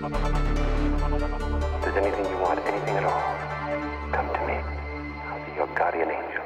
there's anything you want, anything at all, come to me. I'll be your guardian angel.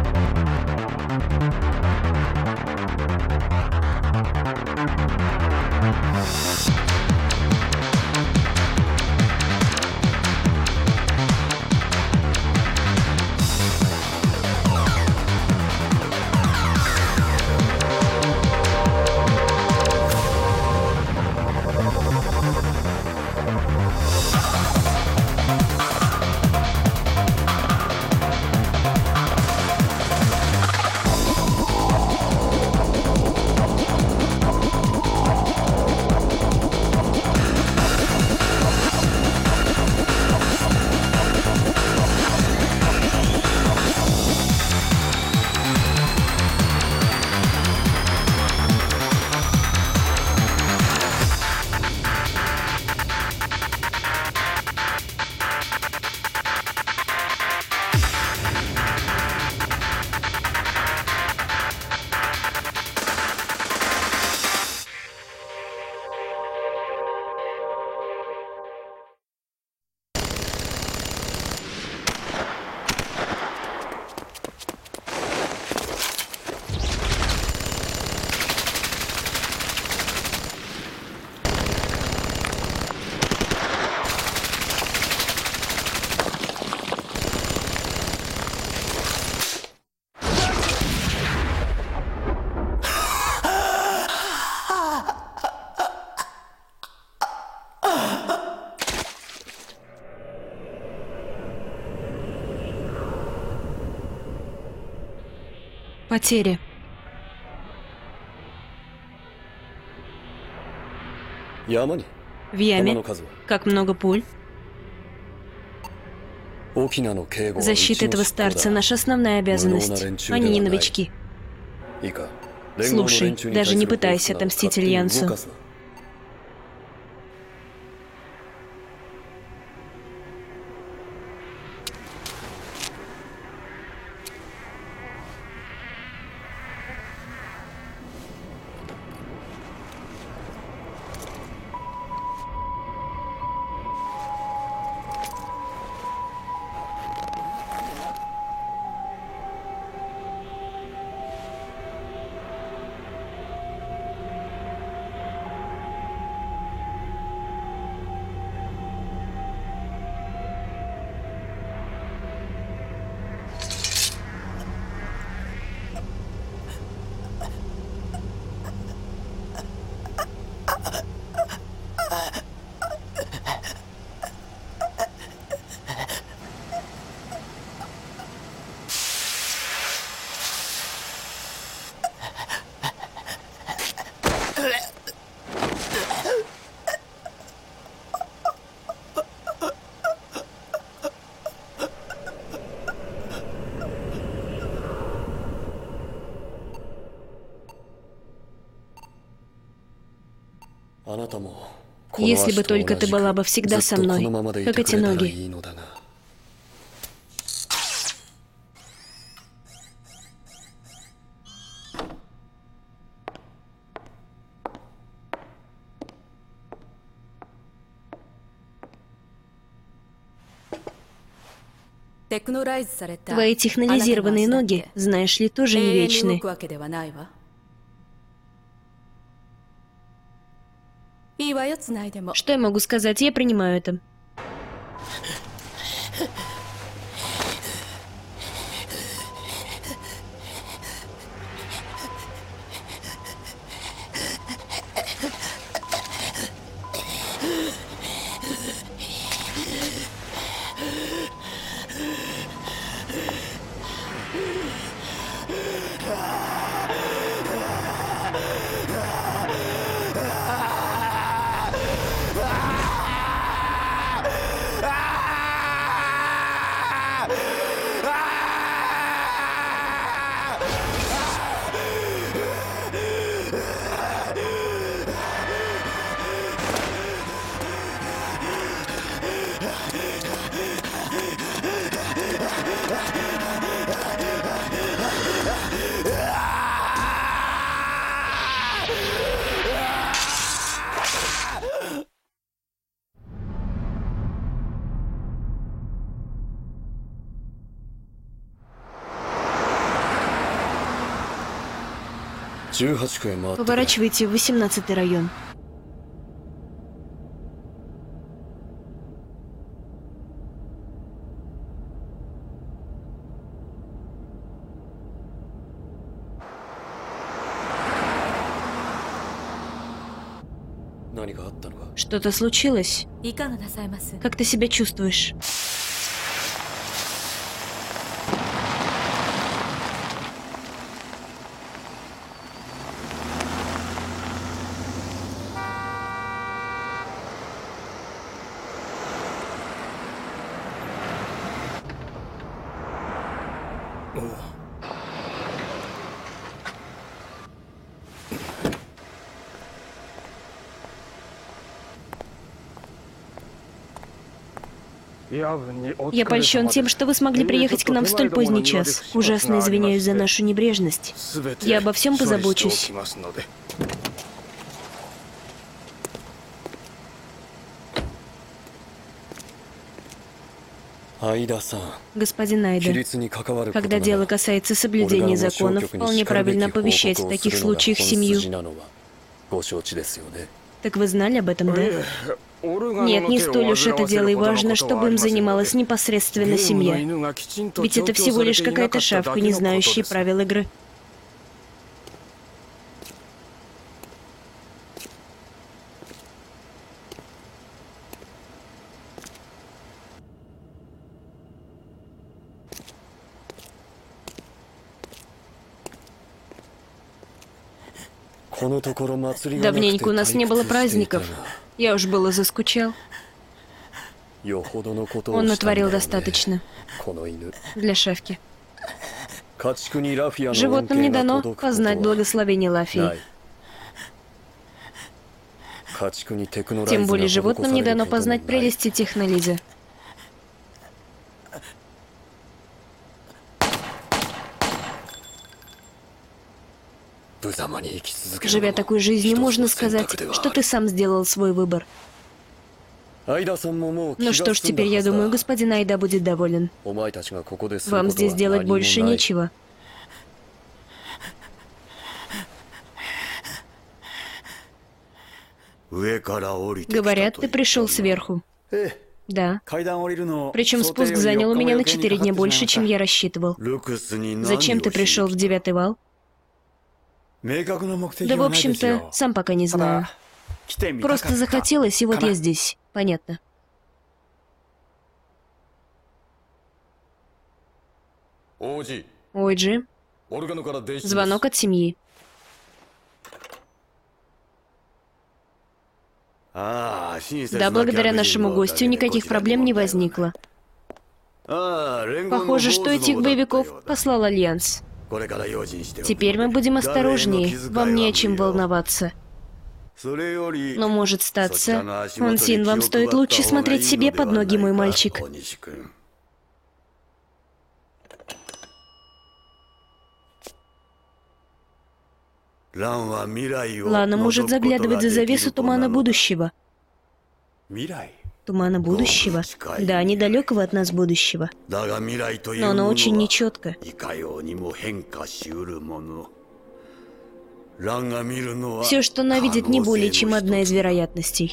Потери. В яме. Как много пуль. Защита этого старца — наша основная обязанность. Они не новички. Слушай, даже не пытайся отомстить Альянсу. Если бы только ты была бы всегда со мной, как эти ноги. Твои технолизированные ноги, знаешь ли, тоже не вечны. Что я могу сказать? Я принимаю это. Поворачивайте в 18-й район. Что-то случилось? Как ты себя чувствуешь? Я польщен тем, что вы смогли приехать к нам в столь поздний час. Ужасно извиняюсь за нашу небрежность. Я обо всем позабочусь. Господин Айда, когда дело касается соблюдения законов, вполне правильно оповещать в таких случаях семью. Так вы знали об этом, да? Нет, не столь уж это дело и важно, чтобы им занималась непосредственно семья. Ведь это всего лишь какая-то шавка, не знающая правил игры. Давненько у нас не было праздников. Я уж было заскучал. Он натворил достаточно. Для шавки. Животным не дано познать благословение Лафии. Тем более животным не дано познать прелести технолиза. Живя такой жизнью, можно сказать, что ты сам сделал свой выбор. Ну что ж, теперь, я думаю, господин Айда будет доволен. Вам здесь делать больше нечего. Говорят, ты пришел сверху. Да. Причем спуск занял у меня на 4 дня больше, чем я рассчитывал. Зачем ты пришел в 9-й вал? Да, в общем-то, сам пока не знаю. Просто захотелось, и вот я здесь. Понятно. Ойджи. Звонок от семьи. Да, благодаря нашему гостю никаких проблем не возникло. Похоже, что этих боевиков послал Альянс. Теперь мы будем осторожнее, вам не о чем волноваться. Но может статься, Онсин, вам стоит лучше смотреть себе под ноги, мой мальчик. Лана может заглядывать за завесу тумана будущего. Тумана будущего? Да, недалекого от нас будущего. Но оно очень нечетко. Все, что она видит, не более чем одна из вероятностей.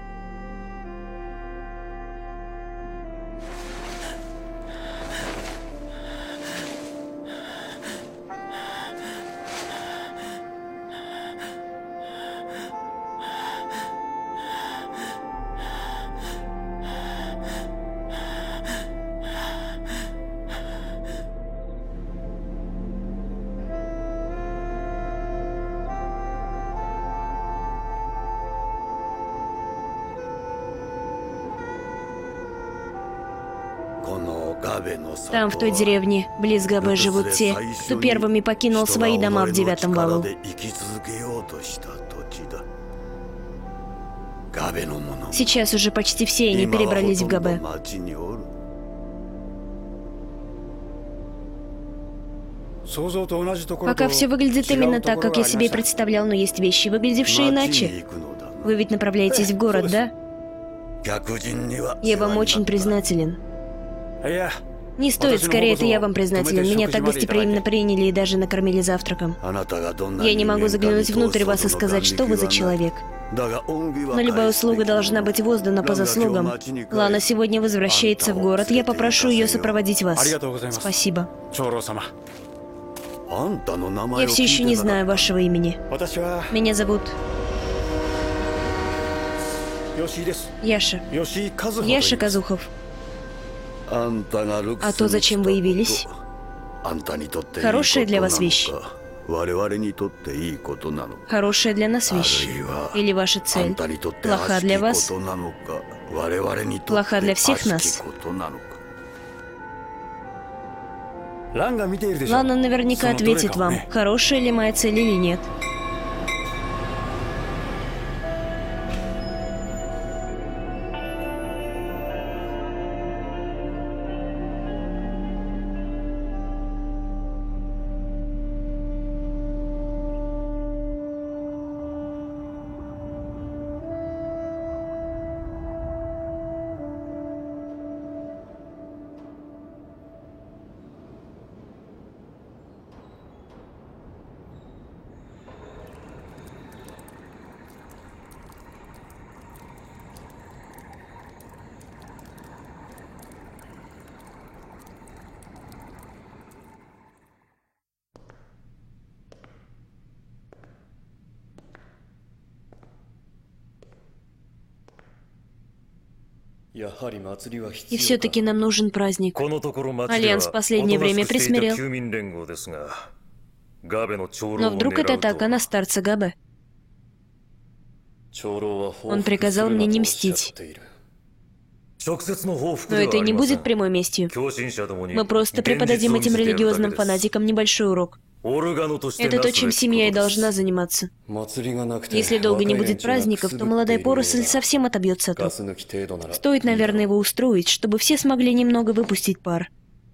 Там, в той деревне, близ Габе, живут те, кто первыми покинул свои дома в 9-м валу. Сейчас уже почти все они перебрались в Габе. Пока все выглядит именно так, как я себе и представлял, но есть вещи, выглядевшие иначе. Вы ведь направляетесь в город, да? Я вам очень признателен. Не стоит, скорее это я вам признателен. Меня так гостеприимно приняли и даже накормили завтраком. Я не могу заглянуть внутрь вас и сказать, что вы за человек. Но любая услуга должна быть воздана по заслугам. Лана сегодня возвращается в город. Я попрошу ее сопроводить вас. Спасибо. Я все еще не знаю вашего имени. Меня зовут... Яша. Яша Казухов. А то, зачем вы явились? Хорошая для вас вещь? Хорошая для нас вещь? Или ваша цель плоха для вас? Плоха для всех нас? Лана наверняка ответит вам, хорошая ли моя цель или нет. И все-таки нам нужен праздник. Альянс в последнее время присмирел. Но вдруг это атака на старца Габе? Он приказал мне не мстить. Но это не будет прямой местью. Мы просто преподадим этим религиозным фанатикам небольшой урок. Это то, чем семья и должна заниматься. Если долго не будет праздников, то молодая поросль совсем отобьется от рук. Стоит, наверное, его устроить, чтобы все смогли немного выпустить пар.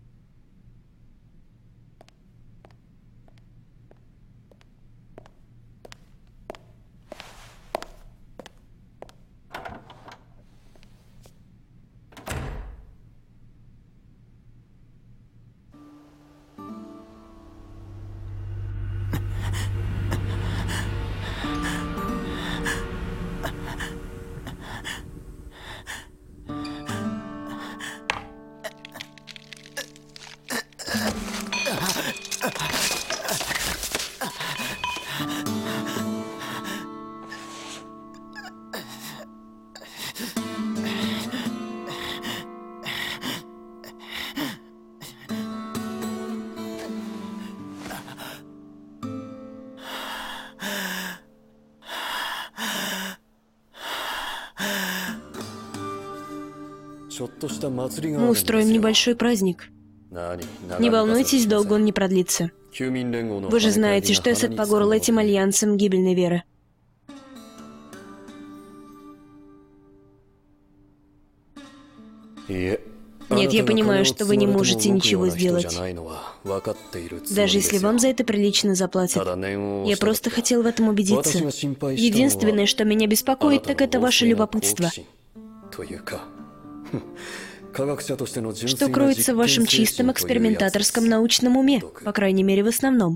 Мы устроим небольшой праздник. Не волнуйтесь, долго он не продлится. Вы же знаете, что Эссет Пагорл этим альянсом гибельной веры. Нет, я понимаю, что вы не можете ничего сделать. Даже если вам за это прилично заплатят. Я просто хотел в этом убедиться. Единственное, что меня беспокоит, так это ваше любопытство. Что кроется в вашем чистом экспериментаторском научном уме, по крайней мере, в основном.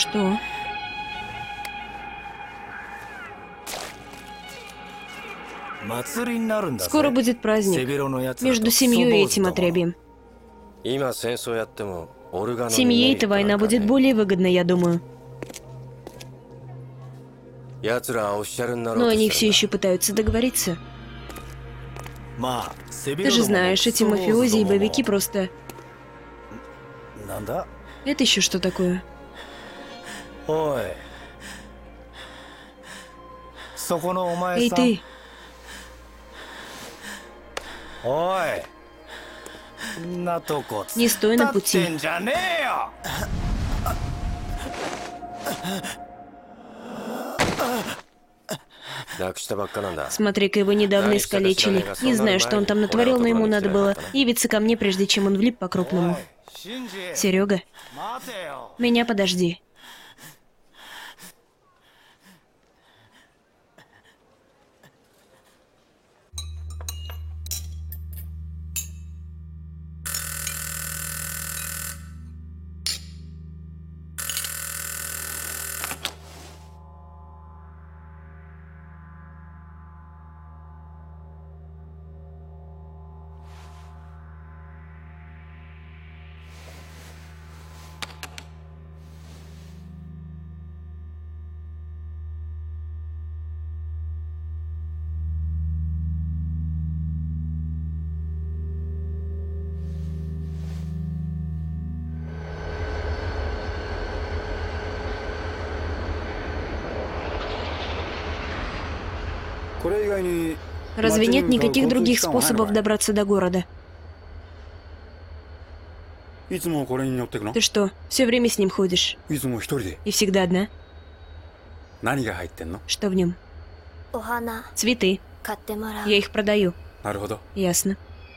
Что? Скоро будет праздник между семьей и этим отребием. Семье эта война будет более выгодна, я думаю. Но они все еще пытаются договориться. Ты же знаешь, эти мафиози и боевики просто... Это еще что такое? Эй, ты! Не стой на пути. Смотри-ка, его недавно искалечили. Не знаю, что он там натворил, но ему надо было явиться ко мне, прежде чем он влип по-крупному. Серега, меня подожди. Разве нет никаких других способов добраться до города? Ты что, все время с ним ходишь? И всегда одна? Что в нем? Цветы. Я их продаю. Ясно.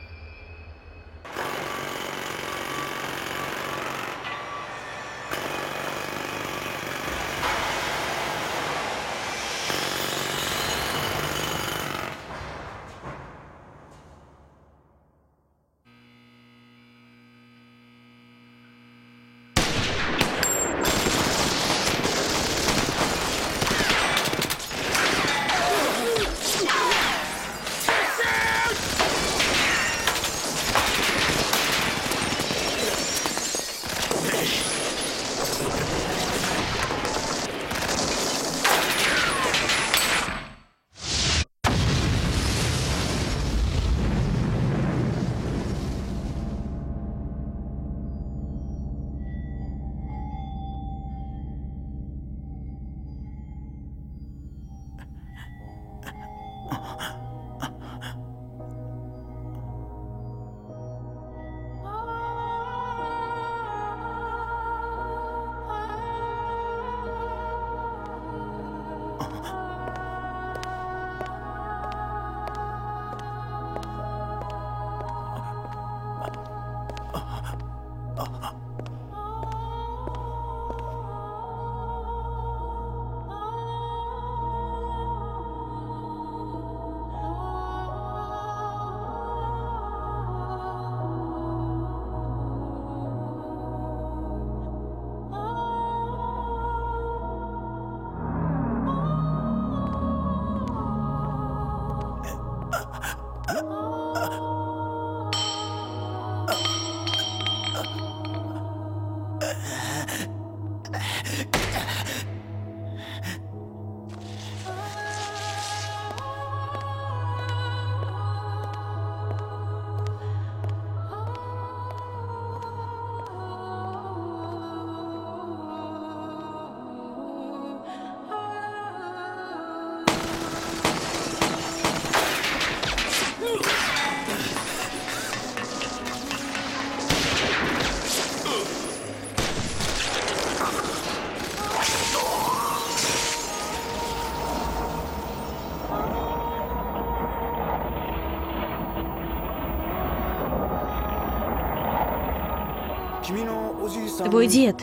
Твой дед.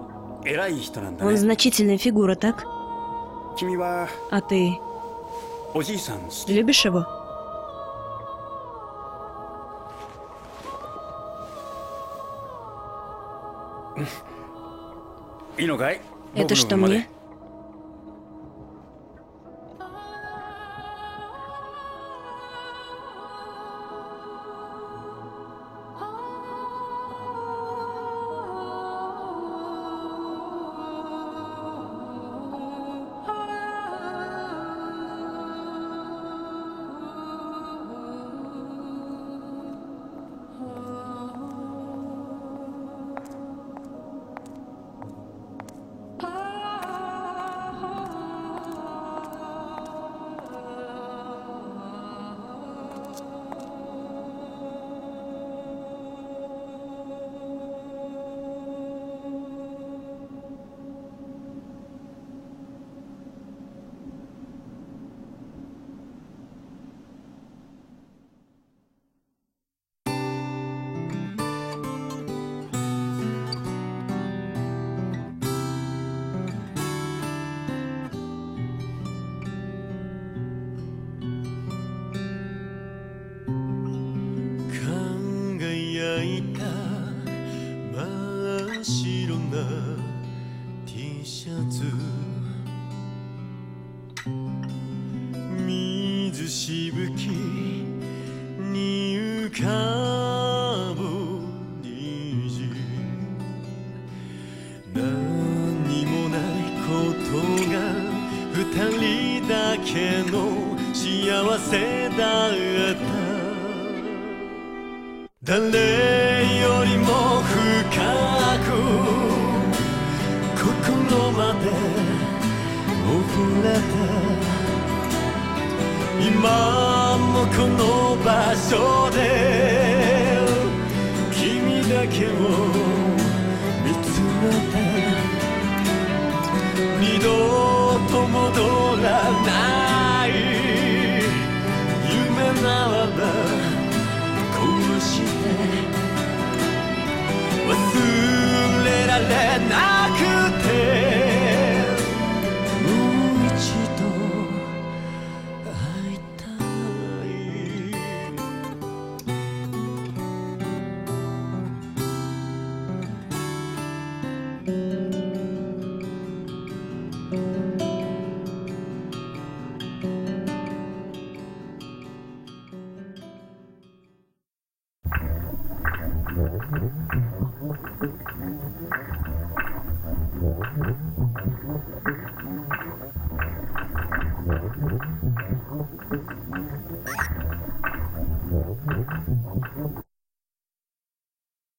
Он значительная фигура, так? А ты любишь его? Это что мне? T シャツ水しぶきに浮かぶ虹何にもないことが二人だけの幸せだった誰よりも深く心まで溺れた今もこの場所で君だけを見つめて二度と戻らない夢ならばこうして忘れられなくてもう一度会いたい Thank you.